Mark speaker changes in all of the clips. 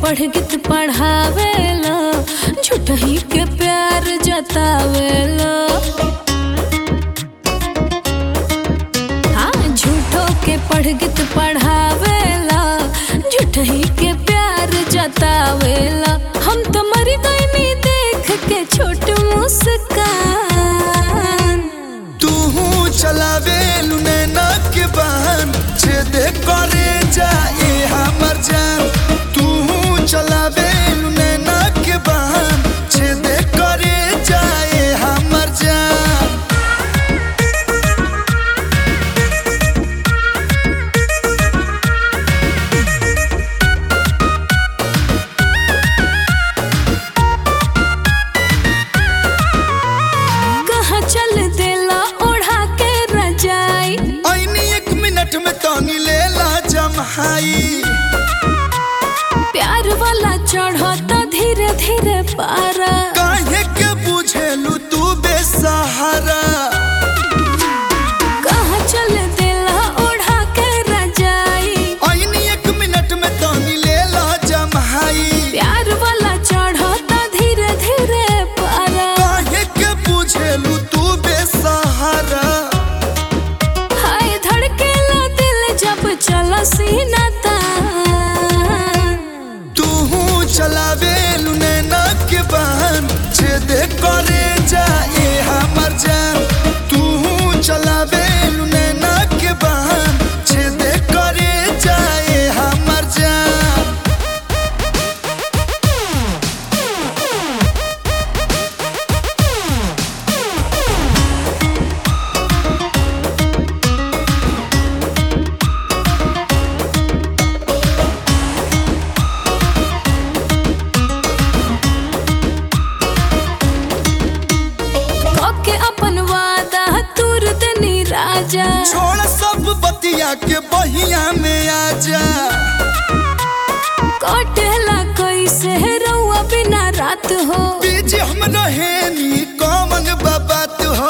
Speaker 1: पढ़ गीत पढ़ावेला, झूठही के प्यार जतावेला। हाँ, झूठो के पढ़ गीत पढ़ावेला, झूठही के प्यार जतावेला। हम तो मरी गईनी देख के छोट मुस्कान।
Speaker 2: तू चलावेलू नैना के बहन, छेद करे जाए हमर जान। तू चलावेलू नैना के बहन, छेद करे जाए हमर जान।
Speaker 1: कहाँ चल देला ओढ़ा के रजाई,
Speaker 2: आईनी 1 मिनट में तानी लेला जमहाई।
Speaker 1: प्यार वाला चढ़ता धीरे धीरे पारा।
Speaker 2: काहे के बुझेलू तू बेसहारा।
Speaker 1: कहाँ चल देला ओढ़ा के रजाई,
Speaker 2: आईनी 1 मिनट में तानी लेला जमहाई।
Speaker 1: प्यार वाला चढ़ता धीरे धीरे पारा।
Speaker 2: काहे के बुझेलू तू बेसहारा।
Speaker 1: हाय धड़केला दिल जब चला सीना तान।
Speaker 2: तू चलावेलू नैना के बहन, छेद करे जाए हमर जान। तू चलावेलू नैना के बहन, छेद करे जाए हमर जान।
Speaker 1: के अपन वादा तुर देनी राजा।
Speaker 2: छोड़ सब बतिया के बहिया में आजा।
Speaker 1: कटेला कैसे रउआ बिना रात हो,
Speaker 2: बीजे हम रहेनी कौन बात हो।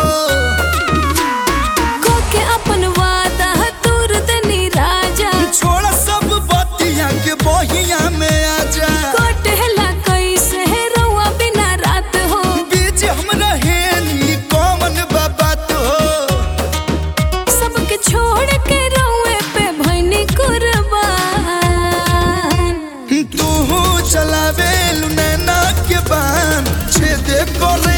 Speaker 1: के अपन वादा तुर देनी राजा।
Speaker 2: छोड़ सब बतिया के बहिया में आजा।
Speaker 1: कटेला कैसे रउआ बिना रात हो,
Speaker 2: बीजे हम रहेनी कौन बात हो।
Speaker 1: सबके छोड़ के रउए पे भइनी कुर्बान।
Speaker 2: तू चलावेलू नैना के बहन, छेद करे